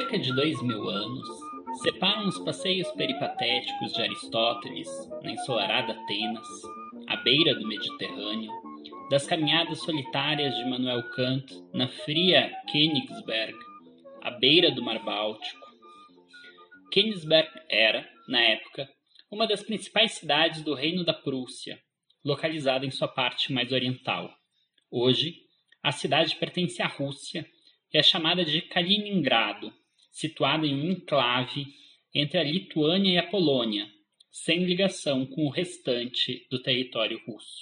cerca de 2000 anos, separam os passeios peripatéticos de Aristóteles na ensolarada Atenas, à beira do Mediterrâneo, das caminhadas solitárias de Immanuel Kant na fria Königsberg, à beira do Mar Báltico. Königsberg era, na época, uma das principais cidades do Reino da Prússia, localizada em sua parte mais oriental. Hoje, a cidade pertence à Rússia e é chamada de Kaliningrado, situada em um enclave entre a Lituânia e a Polônia, sem ligação com o restante do território russo.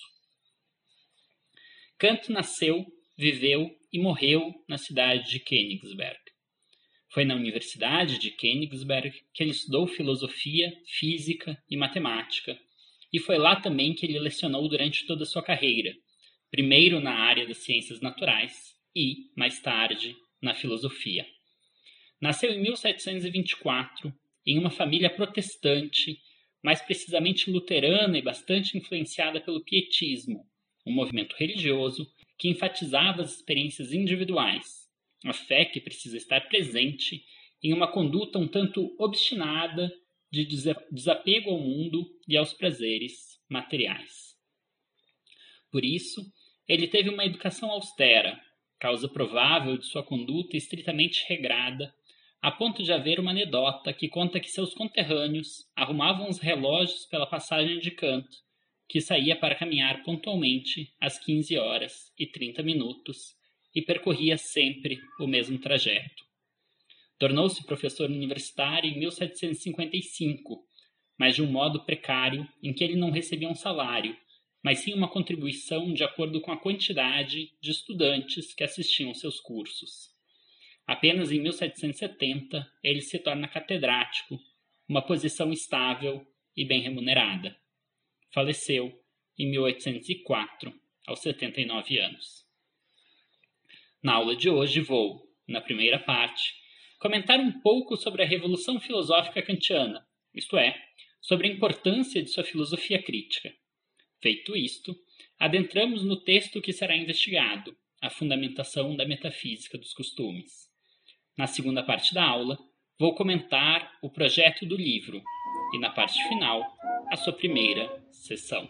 Kant nasceu, viveu e morreu na cidade de Königsberg. Foi na Universidade de Königsberg que ele estudou filosofia, física e matemática, e foi lá também que ele lecionou durante toda a sua carreira, primeiro na área das ciências naturais e, mais tarde, na filosofia. Nasceu em 1724, em uma família protestante, mais precisamente luterana e bastante influenciada pelo pietismo, um movimento religioso que enfatizava as experiências individuais, a fé que precisa estar presente em uma conduta um tanto obstinada de desapego ao mundo e aos prazeres materiais. Por isso, ele teve uma educação austera, causa provável de sua conduta estritamente regrada, a ponto de haver uma anedota que conta que seus conterrâneos arrumavam os relógios pela passagem de Kant, que saía para caminhar pontualmente às 15h30 e percorria sempre o mesmo trajeto. Tornou-se professor universitário em 1755, mas de um modo precário em que ele não recebia um salário, mas sim uma contribuição de acordo com a quantidade de estudantes que assistiam seus cursos. Apenas em 1770 ele se torna catedrático, uma posição estável e bem remunerada. Faleceu em 1804, aos 79 anos. Na aula de hoje vou, na primeira parte, comentar um pouco sobre a Revolução Filosófica Kantiana, isto é, sobre a importância de sua filosofia crítica. Feito isto, adentramos no texto que será investigado, a fundamentação da metafísica dos costumes. Na segunda parte da aula, vou comentar o projeto do livro e, na parte final, a sua primeira sessão.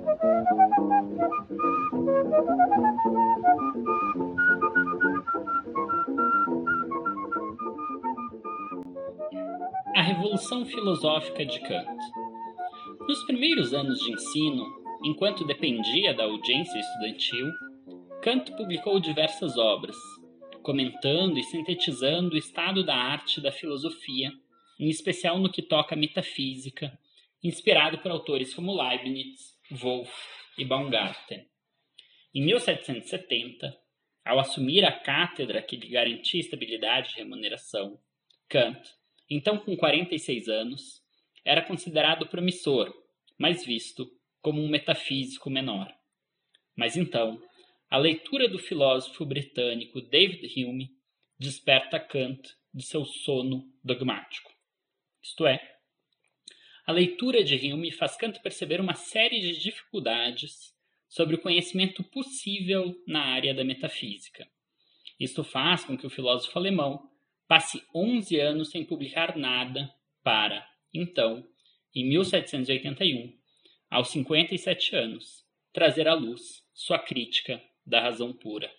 A Revolução Filosófica de Kant. Nos primeiros anos de ensino, enquanto dependia da audiência estudantil, Kant publicou diversas obras, comentando e sintetizando o estado da arte e da filosofia, em especial no que toca à metafísica, inspirado por autores como Leibniz, Wolff e Baumgarten. Em 1770, ao assumir a cátedra que lhe garantia estabilidade e remuneração, Kant, então com 46 anos, era considerado promissor, mas visto como um metafísico menor. Mas então, a leitura do filósofo britânico David Hume desperta Kant de seu sono dogmático. Isto é, a leitura de Hume faz Kant perceber uma série de dificuldades sobre o conhecimento possível na área da metafísica. Isto faz com que o filósofo alemão passe 11 anos sem publicar nada para, então, em 1781, aos 57 anos, trazer à luz sua crítica da razão pura.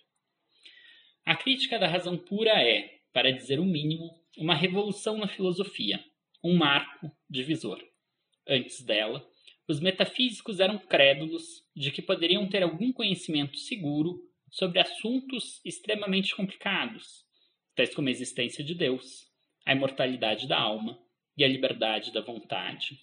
A crítica da razão pura é, para dizer o mínimo, uma revolução na filosofia, um marco divisor. Antes dela, os metafísicos eram crédulos de que poderiam ter algum conhecimento seguro sobre assuntos extremamente complicados, tais como a existência de Deus, a imortalidade da alma e a liberdade da vontade.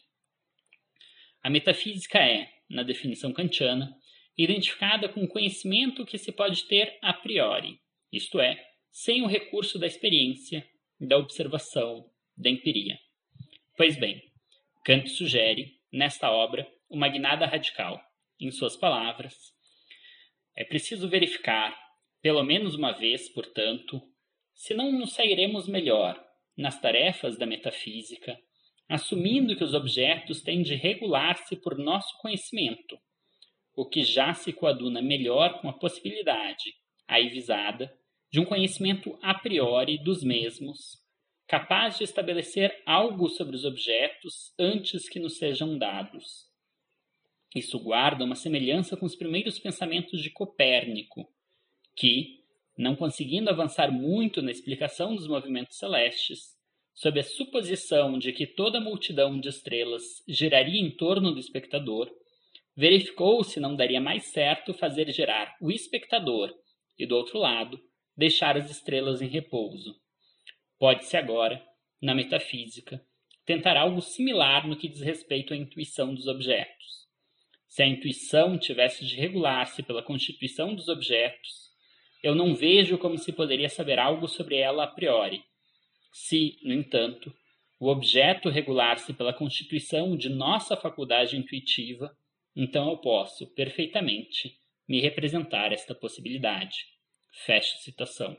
A metafísica é, na definição kantiana, identificada com o conhecimento que se pode ter a priori, isto é, sem o recurso da experiência, da observação, da empiria. Pois bem, Kant sugere, nesta obra, uma guinada radical. Em suas palavras, é preciso verificar, pelo menos uma vez, portanto, se não nos sairemos melhor nas tarefas da metafísica, assumindo que os objetos têm de regular-se por nosso conhecimento, o que já se coaduna melhor com a possibilidade, aí visada, de um conhecimento a priori dos mesmos, capaz de estabelecer algo sobre os objetos antes que nos sejam dados. Isso guarda uma semelhança com os primeiros pensamentos de Copérnico, que, não conseguindo avançar muito na explicação dos movimentos celestes, sob a suposição de que toda a multidão de estrelas giraria em torno do espectador, verificou se não daria mais certo fazer girar o espectador e, do outro lado, deixar as estrelas em repouso. Pode-se agora, na metafísica, tentar algo similar no que diz respeito à intuição dos objetos. Se a intuição tivesse de regular-se pela constituição dos objetos, eu não vejo como se poderia saber algo sobre ela a priori. Se, no entanto, o objeto regular-se pela constituição de nossa faculdade intuitiva, então eu posso, perfeitamente, me representar esta possibilidade. Fecha citação.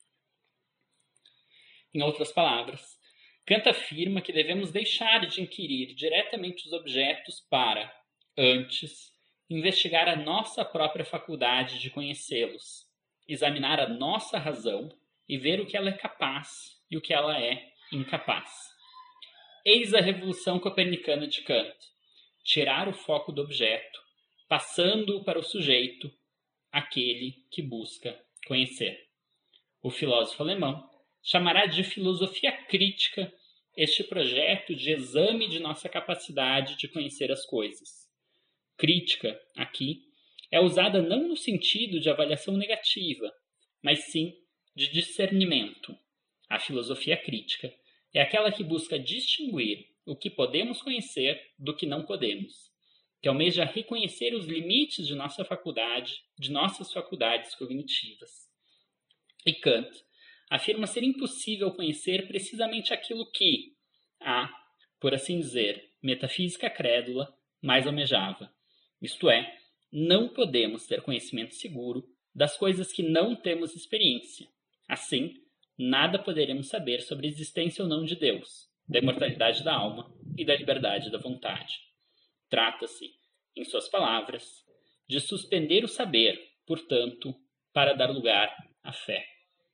Em outras palavras, Kant afirma que devemos deixar de inquirir diretamente os objetos para, antes, investigar a nossa própria faculdade de conhecê-los, examinar a nossa razão e ver o que ela é capaz e o que ela é incapaz. Eis a revolução copernicana de Kant: tirar o foco do objeto, passando-o para o sujeito, aquele que busca conhecer. O filósofo alemão chamará de filosofia crítica este projeto de exame de nossa capacidade de conhecer as coisas. Crítica, aqui, é usada não no sentido de avaliação negativa, mas sim de discernimento. A filosofia crítica é aquela que busca distinguir o que podemos conhecer do que não podemos, que almeja reconhecer os limites de nossa faculdade, de nossas faculdades cognitivas. E Kant afirma ser impossível conhecer precisamente aquilo que a, por assim dizer, metafísica crédula mais almejava. Isto é, não podemos ter conhecimento seguro das coisas que não temos experiência. Assim, nada poderemos saber sobre a existência ou não de Deus, da imortalidade da alma e da liberdade da vontade. Trata-se, em suas palavras, de suspender o saber, portanto, para dar lugar à fé.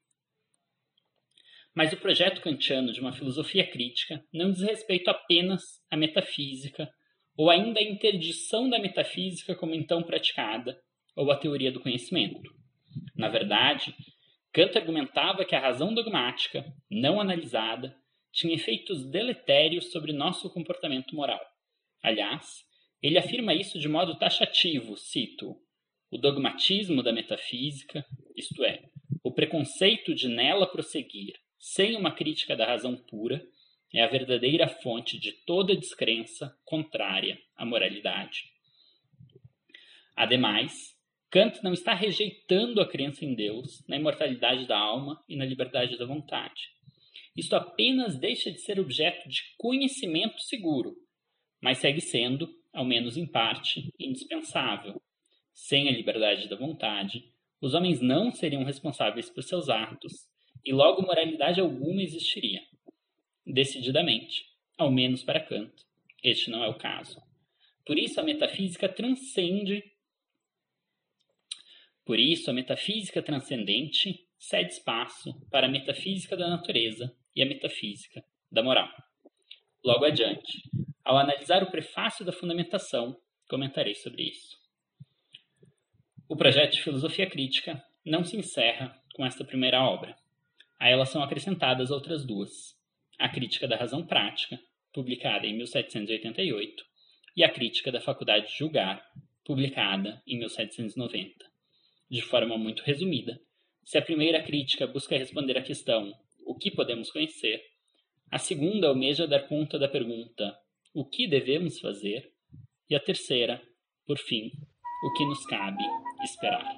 Mas o projeto kantiano de uma filosofia crítica não diz respeito apenas à metafísica, ou ainda à interdição da metafísica como então praticada, ou à teoria do conhecimento. Na verdade, Kant argumentava que a razão dogmática, não analisada, tinha efeitos deletérios sobre nosso comportamento moral. Aliás, ele afirma isso de modo taxativo, cito: o dogmatismo da metafísica, isto é, o preconceito de nela prosseguir sem uma crítica da razão pura, é a verdadeira fonte de toda descrença contrária à moralidade. Ademais, Kant não está rejeitando a crença em Deus, na imortalidade da alma e na liberdade da vontade. Isto apenas deixa de ser objeto de conhecimento seguro, mas segue sendo, ao menos em parte, indispensável. Sem a liberdade da vontade, os homens não seriam responsáveis por seus atos, e logo moralidade alguma existiria. Decididamente, ao menos para Kant, este não é o caso. Por isso a metafísica transcendente cede espaço para a metafísica da natureza e a metafísica da moral. Logo adiante, ao analisar o prefácio da Fundamentação, comentarei sobre isso. O projeto de filosofia crítica não se encerra com esta primeira obra. A ela são acrescentadas outras duas: a Crítica da Razão Prática, publicada em 1788, e a Crítica da Faculdade de Julgar, publicada em 1790. De forma muito resumida, se a primeira crítica busca responder à questão o que podemos conhecer, a segunda almeja dar conta da pergunta o que devemos fazer, e a terceira, por fim, o que nos cabe esperar.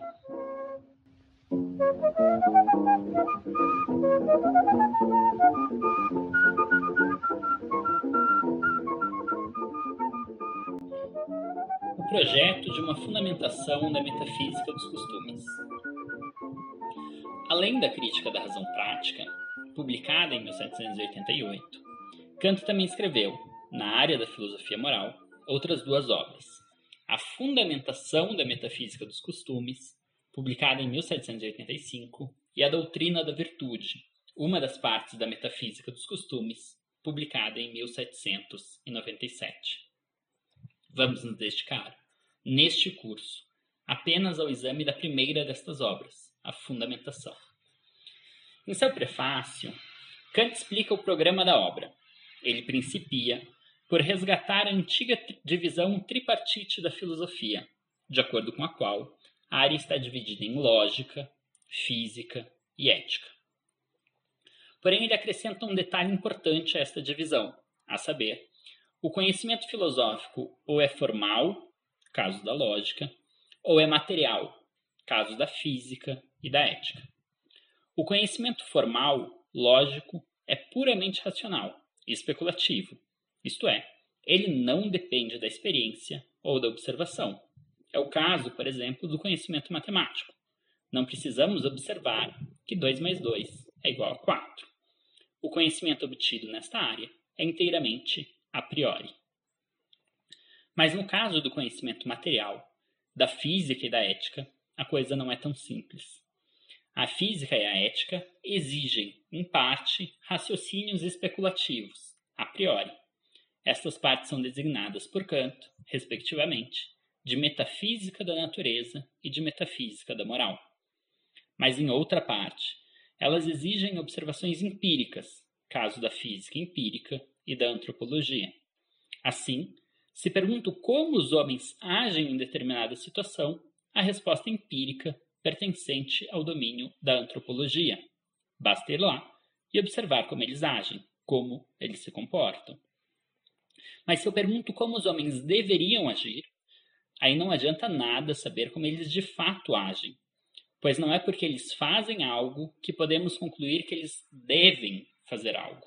O projeto de uma fundamentação da metafísica dos costumes. Além da Crítica da Razão Prática, publicada em 1788, Kant também escreveu, na área da filosofia moral, outras duas obras: A Fundamentação da Metafísica dos Costumes, publicada em 1785, e A Doutrina da Virtude, uma das partes da Metafísica dos Costumes, publicada em 1797. Vamos nos dedicar, neste curso, apenas ao exame da primeira destas obras, a Fundamentação. Em seu prefácio, Kant explica o programa da obra. Ele principia por resgatar a antiga divisão tripartite da filosofia, de acordo com a qual a área está dividida em lógica, física e ética. Porém, ele acrescenta um detalhe importante a esta divisão, a saber, o conhecimento filosófico ou é formal, caso da lógica, ou é material, caso da física e da ética. O conhecimento formal, lógico, é puramente racional e especulativo, isto é, ele não depende da experiência ou da observação. É o caso, por exemplo, do conhecimento matemático. Não precisamos observar que 2 mais 2 é igual a 4. O conhecimento obtido nesta área é inteiramente a priori. Mas no caso do conhecimento material, da física e da ética, a coisa não é tão simples. A física e a ética exigem, em parte, raciocínios especulativos, a priori. Estas partes são designadas por Kant, respectivamente, de metafísica da natureza e de metafísica da moral. Mas, em outra parte, elas exigem observações empíricas, caso da física empírica e da antropologia. Assim, se pergunto como os homens agem em determinada situação, a resposta empírica pertencente ao domínio da antropologia. Basta ir lá e observar como eles agem, como eles se comportam. Mas se eu pergunto como os homens deveriam agir, aí não adianta nada saber como eles de fato agem, pois não é porque eles fazem algo que podemos concluir que eles devem fazer algo.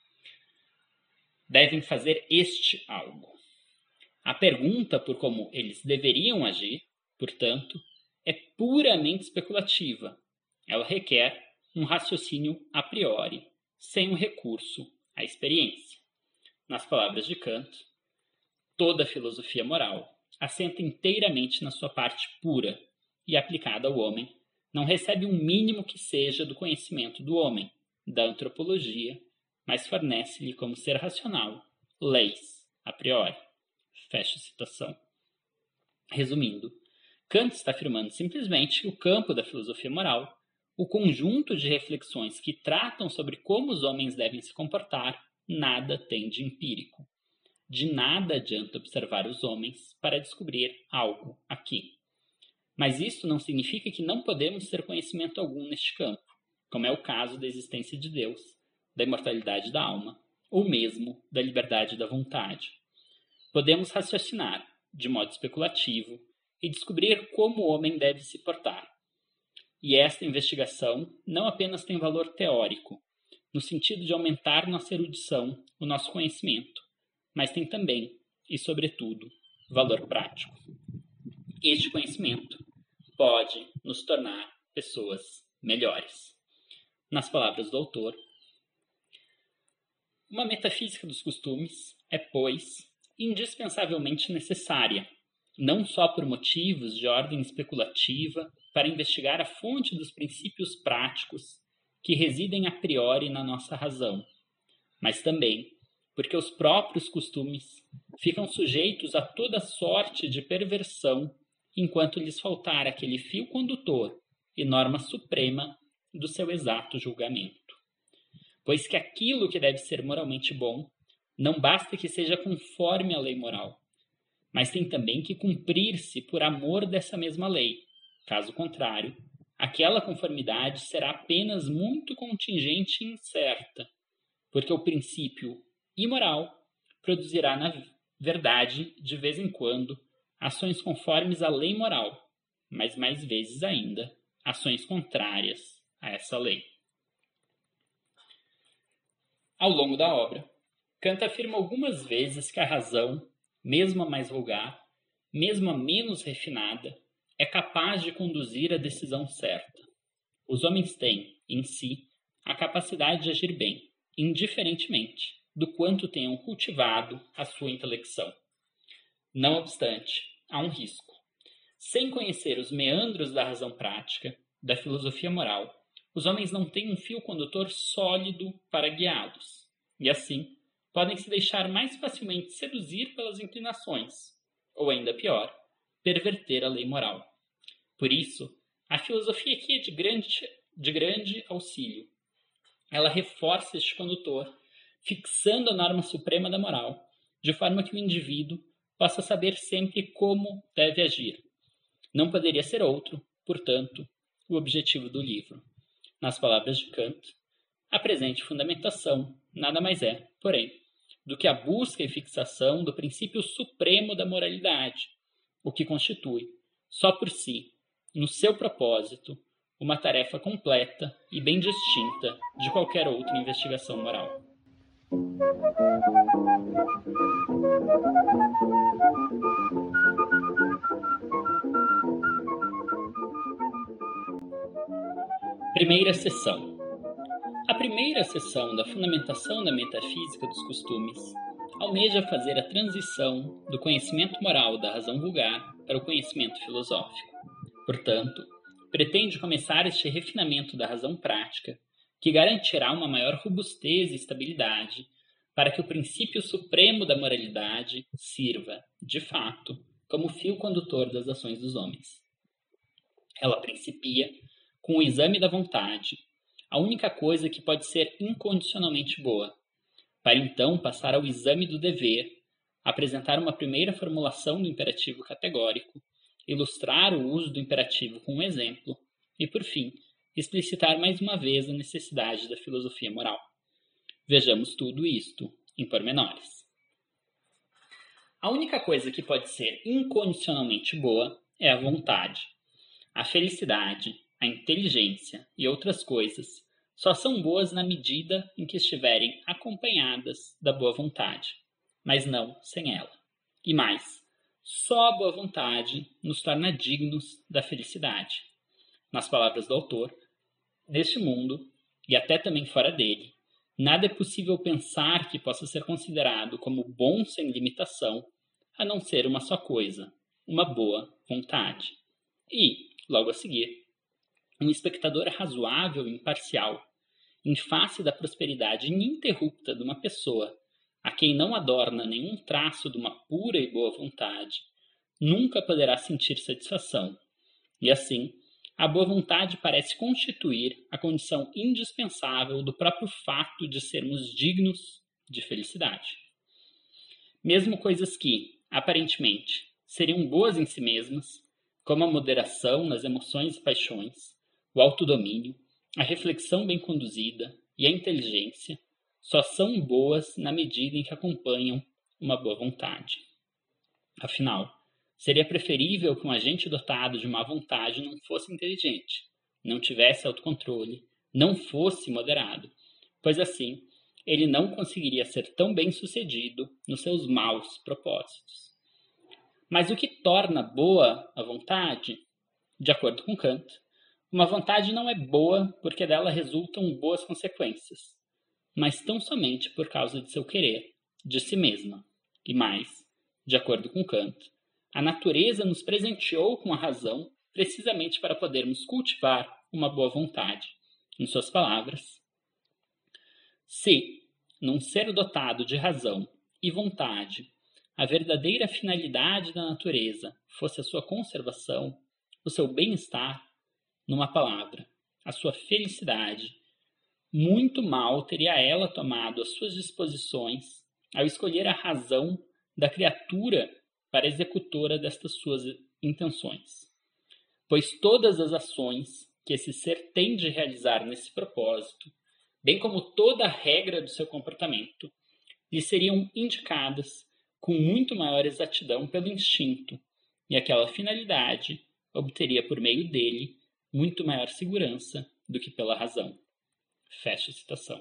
Devem fazer este algo. A pergunta por como eles deveriam agir, portanto, é puramente especulativa. Ela requer um raciocínio a priori, sem um recurso à experiência. Nas palavras de Kant, toda a filosofia moral assenta inteiramente na sua parte pura e aplicada ao homem, não recebe um mínimo que seja do conhecimento do homem, da antropologia, mas fornece-lhe como ser racional leis a priori. Fecha a citação. Resumindo, Kant está afirmando simplesmente que o campo da filosofia moral, o conjunto de reflexões que tratam sobre como os homens devem se comportar, nada tem de empírico. De nada adianta observar os homens para descobrir algo aqui. Mas isso não significa que não podemos ter conhecimento algum neste campo, como é o caso da existência de Deus, da imortalidade da alma, ou mesmo da liberdade da vontade. Podemos raciocinar, de modo especulativo, e descobrir como o homem deve se portar. E esta investigação não apenas tem valor teórico, no sentido de aumentar nossa erudição, o nosso conhecimento, mas tem também, e sobretudo, valor prático. Este conhecimento pode nos tornar pessoas melhores. Nas palavras do autor, uma metafísica dos costumes é, pois, indispensavelmente necessária, não só por motivos de ordem especulativa para investigar a fonte dos princípios práticos que residem a priori na nossa razão, mas também porque os próprios costumes ficam sujeitos a toda sorte de perversão enquanto lhes faltar aquele fio condutor e norma suprema do seu exato julgamento. Pois que aquilo que deve ser moralmente bom não basta que seja conforme à lei moral, mas tem também que cumprir-se por amor dessa mesma lei. Caso contrário, aquela conformidade será apenas muito contingente e incerta, porque o princípio imoral produzirá, na verdade, de vez em quando, ações conformes à lei moral, mas mais vezes ainda, ações contrárias a essa lei. Ao longo da obra, Kant afirma algumas vezes que a razão, mesmo a mais vulgar, mesmo a menos refinada, é capaz de conduzir a decisão certa. Os homens têm, em si, a capacidade de agir bem, indiferentemente do quanto tenham cultivado a sua intelecção. Não obstante, há um risco. Sem conhecer os meandros da razão prática, da filosofia moral, os homens não têm um fio condutor sólido para guiá-los, e assim podem se deixar mais facilmente seduzir pelas inclinações, ou ainda pior, perverter a lei moral. Por isso, a filosofia aqui é de grande auxílio. Ela reforça este condutor, fixando a norma suprema da moral, de forma que o indivíduo possa saber sempre como deve agir. Não poderia ser outro, portanto, o objetivo do livro. Nas palavras de Kant, a presente fundamentação nada mais é, porém, do que a busca e fixação do princípio supremo da moralidade, o que constitui, só por si, no seu propósito, uma tarefa completa e bem distinta de qualquer outra investigação moral. Primeira seção. A primeira seção da fundamentação da metafísica dos costumes almeja fazer a transição do conhecimento moral da razão vulgar para o conhecimento filosófico. Portanto, pretende começar este refinamento da razão prática, que garantirá uma maior robustez e estabilidade para que o princípio supremo da moralidade sirva, de fato, como fio condutor das ações dos homens. Ela principia com o exame da vontade, a única coisa que pode ser incondicionalmente boa, para então passar ao exame do dever, apresentar uma primeira formulação do imperativo categórico, ilustrar o uso do imperativo com um exemplo e, por fim, explicitar mais uma vez a necessidade da filosofia moral. Vejamos tudo isto em pormenores. A única coisa que pode ser incondicionalmente boa é a vontade. A felicidade, a inteligência e outras coisas só são boas na medida em que estiverem acompanhadas da boa vontade, mas não sem ela. E mais, só a boa vontade nos torna dignos da felicidade. Nas palavras do autor, neste mundo, e até também fora dele, nada é possível pensar que possa ser considerado como bom sem limitação, a não ser uma só coisa, uma boa vontade. E, logo a seguir, um espectador razoável e imparcial, em face da prosperidade ininterrupta de uma pessoa a quem não adorna nenhum traço de uma pura e boa vontade, nunca poderá sentir satisfação. E assim, a boa vontade parece constituir a condição indispensável do próprio fato de sermos dignos de felicidade. Mesmo coisas que, aparentemente, seriam boas em si mesmas, como a moderação nas emoções e paixões, o autodomínio, a reflexão bem conduzida e a inteligência, só são boas na medida em que acompanham uma boa vontade. Afinal, seria preferível que um agente dotado de má vontade não fosse inteligente, não tivesse autocontrole, não fosse moderado, pois assim ele não conseguiria ser tão bem-sucedido nos seus maus propósitos. Mas o que torna boa a vontade? De acordo com Kant, uma vontade não é boa porque dela resultam boas consequências, mas tão somente por causa de seu querer, de si mesma. E mais, de acordo com Kant, a natureza nos presenteou com a razão precisamente para podermos cultivar uma boa vontade. Em suas palavras, se, num ser dotado de razão e vontade, a verdadeira finalidade da natureza fosse a sua conservação, o seu bem-estar, numa palavra, a sua felicidade, muito mal teria ela tomado as suas disposições ao escolher a razão da criatura para executora destas suas intenções. Pois todas as ações que esse ser tem de realizar nesse propósito, bem como toda a regra do seu comportamento, lhe seriam indicadas com muito maior exatidão pelo instinto, e aquela finalidade obteria por meio dele muito maior segurança do que pela razão. Fecha a citação.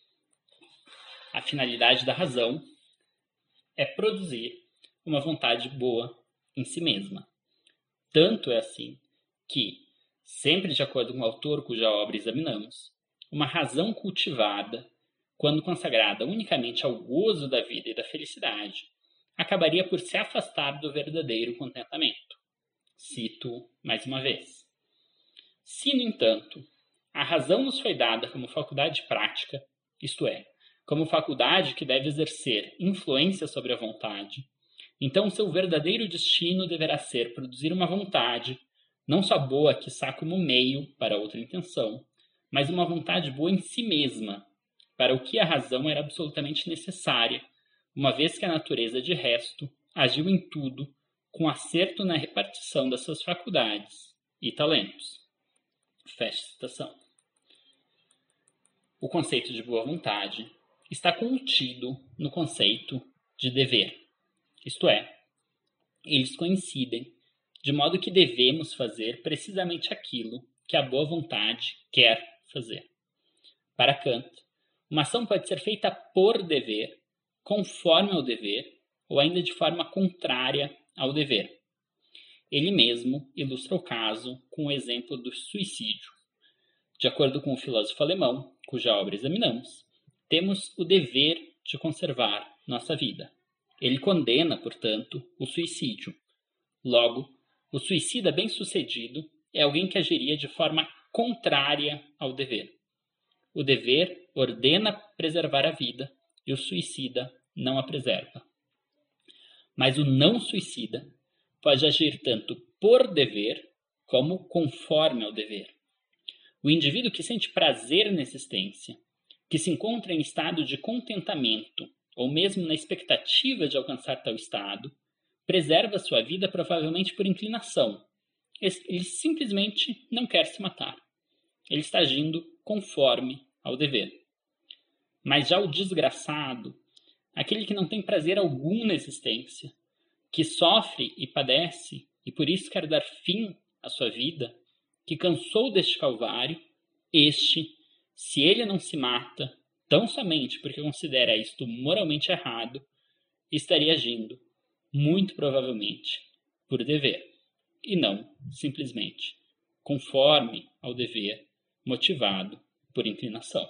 A finalidade da razão é produzir uma vontade boa em si mesma. Tanto é assim que, sempre de acordo com o autor cuja obra examinamos, uma razão cultivada, quando consagrada unicamente ao gozo da vida e da felicidade, acabaria por se afastar do verdadeiro contentamento. Cito mais uma vez. Se, no entanto, A razão nos foi dada como faculdade prática, isto é, como faculdade que deve exercer influência sobre a vontade. Então, seu verdadeiro destino deverá ser produzir uma vontade, não só boa quiçá como meio para outra intenção, mas uma vontade boa em si mesma, para o que a razão era absolutamente necessária, uma vez que a natureza, de resto, agiu em tudo com acerto na repartição das suas faculdades e talentos. Fecha a citação. O conceito de boa vontade está contido no conceito de dever. Isto é, eles coincidem, de modo que devemos fazer precisamente aquilo que a boa vontade quer fazer. Para Kant, uma ação pode ser feita por dever, conforme ao dever, ou ainda de forma contrária ao dever. Ele mesmo ilustra o caso com o exemplo do suicídio. De acordo com o filósofo alemão, cuja obra examinamos, temos o dever de conservar nossa vida. Ele condena, portanto, o suicídio. Logo, o suicida bem-sucedido é alguém que agiria de forma contrária ao dever. O dever ordena preservar a vida e o suicida não a preserva. Mas o não suicida pode agir tanto por dever como conforme ao dever. O indivíduo que sente prazer na existência, que se encontra em estado de contentamento ou mesmo na expectativa de alcançar tal estado, preserva sua vida provavelmente por inclinação. Ele simplesmente não quer se matar. Ele está agindo conforme ao dever. Mas já o desgraçado, aquele que não tem prazer algum na existência, que sofre e padece e por isso quer dar fim à sua vida, que cansou deste calvário, este, se ele não se mata, tão somente porque considera isto moralmente errado, estaria agindo, muito provavelmente, por dever, e não, simplesmente, conforme ao dever, motivado por inclinação.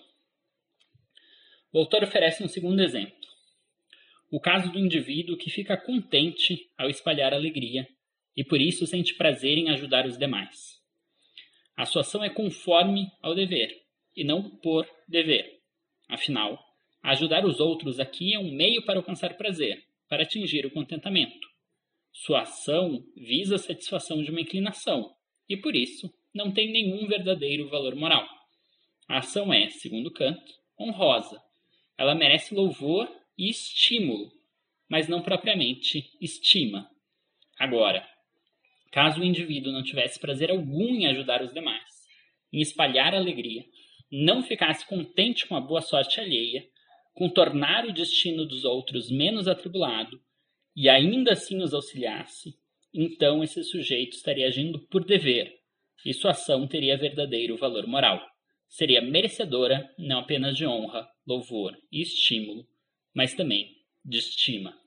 O autor oferece um segundo exemplo. O caso do indivíduo que fica contente ao espalhar alegria e por isso sente prazer em ajudar os demais. A sua ação é conforme ao dever e não por dever. Afinal, ajudar os outros aqui é um meio para alcançar prazer, para atingir o contentamento. Sua ação visa a satisfação de uma inclinação e, por isso, não tem nenhum verdadeiro valor moral. A ação é, segundo Kant, honrosa. Ela merece louvor e estímulo, mas não propriamente estima. Agora, caso o indivíduo não tivesse prazer algum em ajudar os demais, em espalhar alegria, não ficasse contente com a boa sorte alheia, com tornar o destino dos outros menos atribulado, e ainda assim os auxiliasse, então esse sujeito estaria agindo por dever, e sua ação teria verdadeiro valor moral. Seria merecedora não apenas de honra, louvor e estímulo, mas também de estima.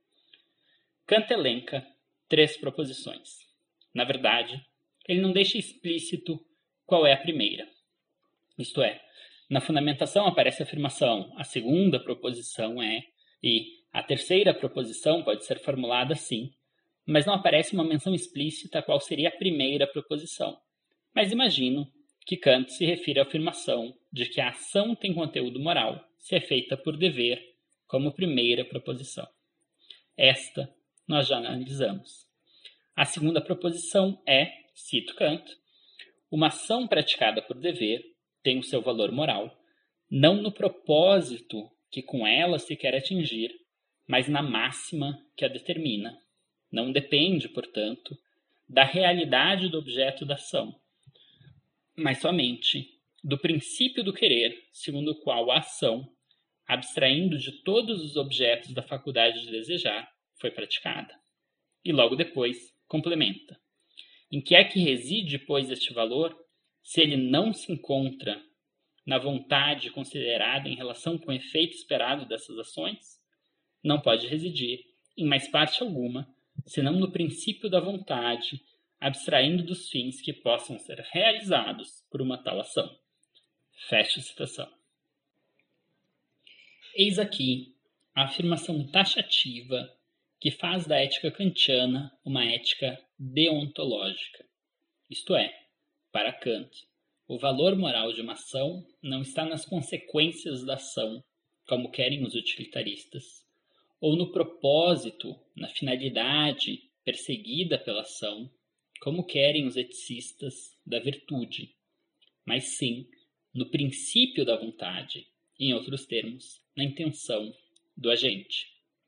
Kant elenca 3 proposições. Na verdade, ele não deixa explícito qual é a primeira. Isto é, na fundamentação aparece a afirmação, a segunda proposição é, e a terceira proposição pode ser formulada assim, mas não aparece uma menção explícita a qual seria a primeira proposição. Mas imagino que Kant se refere à afirmação de que a ação tem conteúdo moral se é feita por dever, como primeira proposição. Esta nós já analisamos. A segunda proposição é, cito Kant, uma ação praticada por dever tem o seu valor moral, não no propósito que com ela se quer atingir, mas na máxima que a determina. Não depende, portanto, da realidade do objeto da ação, mas somente do princípio do querer, segundo o qual a ação, abstraindo de todos os objetos da faculdade de desejar, foi praticada. E logo depois, complementa. Em que é que reside, pois, este valor, se ele não se encontra na vontade considerada em relação com o efeito esperado dessas ações? Não pode residir, em mais parte alguma, senão no princípio da vontade, abstraindo dos fins que possam ser realizados por uma tal ação. Fecha a citação. Eis aqui a afirmação taxativa que faz da ética kantiana uma ética deontológica. Isto é, para Kant, O valor moral de uma ação não está nas consequências da ação, como querem os utilitaristas, ou no propósito, na finalidade perseguida pela ação, como querem os eticistas da virtude, mas sim no princípio da vontade, em outros termos, na intenção do agente.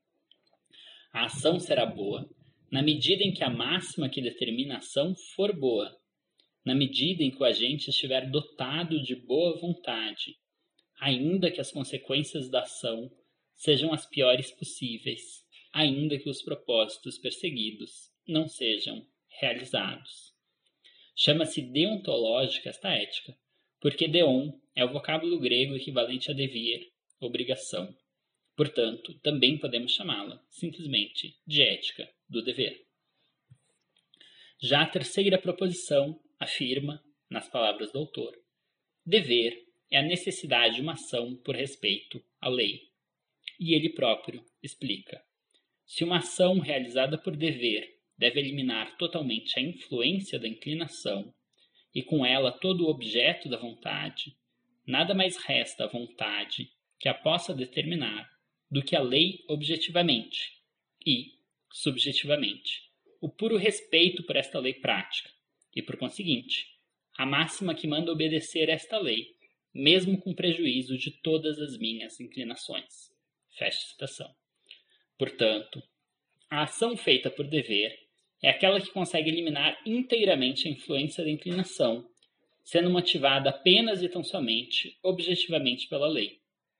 A ação será boa na medida em que a máxima que determina a ação for boa, na medida em que o agente estiver dotado de boa vontade, ainda que as consequências da ação sejam as piores possíveis, ainda que os propósitos perseguidos não sejam realizados. Chama-se deontológica esta ética, porque deon é o vocábulo grego equivalente a dever, obrigação. Portanto, também podemos chamá-la, simplesmente, de ética do dever. Já a terceira proposição afirma, nas palavras do autor, dever é a necessidade de uma ação por respeito à lei. E ele próprio explica. Se uma ação realizada por dever deve eliminar totalmente a influência da inclinação e com ela todo o objeto da vontade, nada mais resta à vontade que a possa determinar do que a lei objetivamente e, subjetivamente, o puro respeito por esta lei prática e, por conseguinte, a máxima que manda obedecer esta lei, mesmo com prejuízo de todas as minhas inclinações. Fecha a citação. Portanto, a ação feita por dever é aquela que consegue eliminar inteiramente a influência da inclinação, sendo motivada apenas e tão somente, objetivamente pela lei,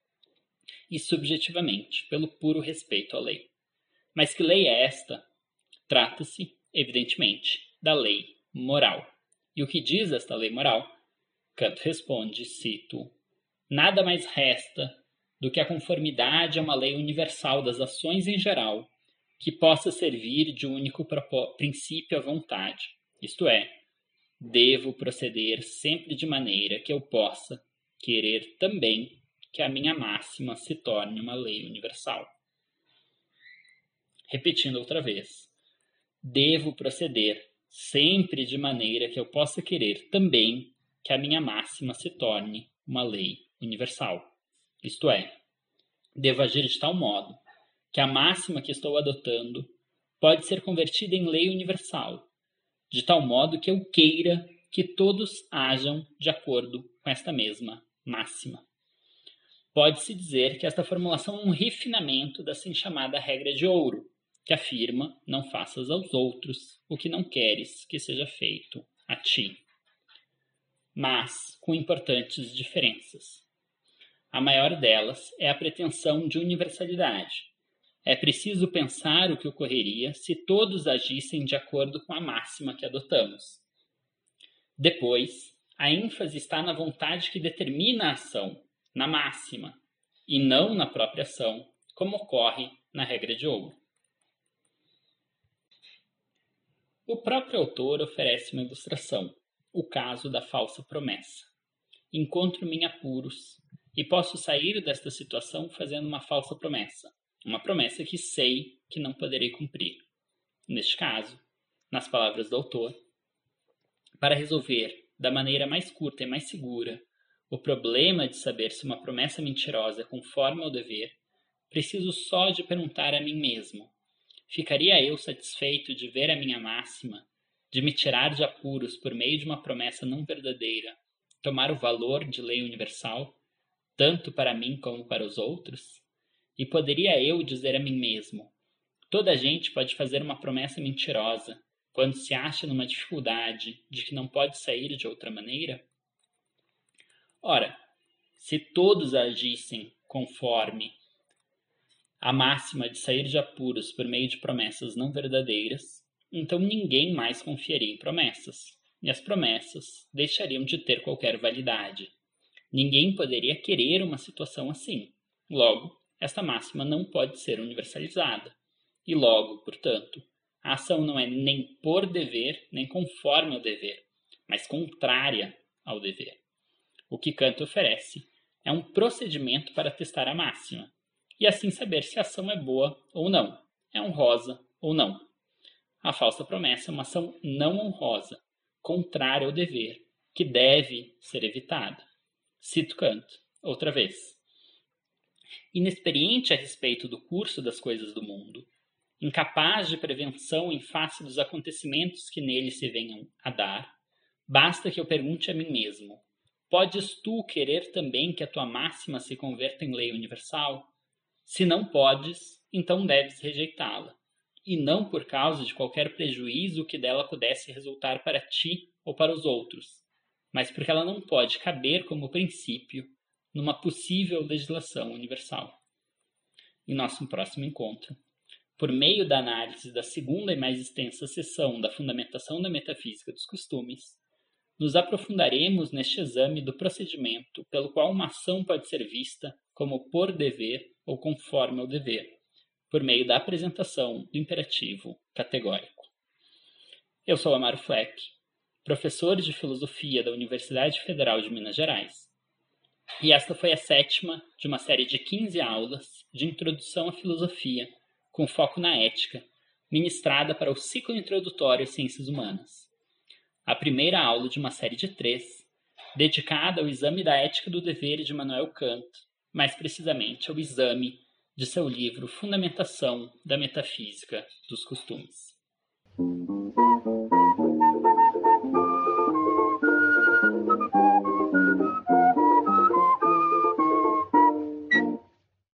e subjetivamente pelo puro respeito à lei. Mas que lei é esta? Trata-se, evidentemente, da lei moral. E o que diz esta lei moral? Kant responde, cito, nada mais resta do que a conformidade a uma lei universal das ações em geral, que possa servir de único princípio à vontade, isto é, devo proceder sempre de maneira que eu possa querer também que a minha máxima se torne uma lei universal. Repetindo outra vez, devo proceder sempre de maneira que eu possa querer também que a minha máxima se torne uma lei universal. Isto é, devo agir de tal modo que a máxima que estou adotando pode ser convertida em lei universal, de tal modo que eu queira que todos hajam de acordo com esta mesma máxima. Pode-se dizer que esta formulação é um refinamento da assim chamada regra de ouro, que afirma, não faças aos outros o que não queres que seja feito a ti. Mas com importantes diferenças. A maior delas é a pretensão de universalidade. É preciso pensar o que ocorreria se todos agissem de acordo com a máxima que adotamos. Depois, a ênfase está na vontade que determina a ação, na máxima, e não na própria ação, como ocorre na regra de ouro. O próprio autor oferece uma ilustração, o caso da falsa promessa. Encontro-me em apuros e posso sair desta situação fazendo uma falsa promessa, uma promessa que sei que não poderei cumprir. Neste caso, nas palavras do autor, para resolver da maneira mais curta e mais segura o problema de saber se uma promessa mentirosa é conforme ao dever, preciso só de perguntar a mim mesmo: ficaria eu satisfeito de ver a minha máxima, de me tirar de apuros por meio de uma promessa não verdadeira, tomar o valor de lei universal, tanto para mim como para os outros? E poderia eu dizer a mim mesmo: toda a gente pode fazer uma promessa mentirosa quando se acha numa dificuldade de que não pode sair de outra maneira? Ora, se todos agissem conforme a máxima de sair de apuros por meio de promessas não verdadeiras, então ninguém mais confiaria em promessas, e as promessas deixariam de ter qualquer validade. Ninguém poderia querer uma situação assim. Logo, esta máxima não pode ser universalizada. E logo, portanto, a ação não é nem por dever, nem conforme ao dever, mas contrária ao dever. O que Kant oferece é um procedimento para testar a máxima, e assim saber se a ação é boa ou não, é honrosa ou não. A falsa promessa é uma ação não honrosa, contrária ao dever, que deve ser evitado. Cito Kant, outra vez. Inexperiente a respeito do curso das coisas do mundo, incapaz de prevenção em face dos acontecimentos que nele se venham a dar, basta que eu pergunte a mim mesmo: podes tu querer também que a tua máxima se converta em lei universal? Se não podes, então deves rejeitá-la, e não por causa de qualquer prejuízo que dela pudesse resultar para ti ou para os outros, mas porque ela não pode caber como princípio numa possível legislação universal. Em nosso próximo encontro, por meio da análise da segunda e mais extensa seção da Fundamentação da Metafísica dos Costumes, nos aprofundaremos neste exame do procedimento pelo qual uma ação pode ser vista como por dever ou conforme ao dever, por meio da apresentação do imperativo categórico. Eu sou Amaro Fleck, professor de Filosofia da Universidade Federal de Minas Gerais, e esta foi a 7ª de uma série de 15 aulas de Introdução à Filosofia, com foco na ética, ministrada para o ciclo introdutório às Ciências Humanas. A primeira aula de uma série de 3, dedicada ao exame da ética do dever de Immanuel Kant, mais precisamente ao exame de seu livro Fundamentação da Metafísica dos Costumes.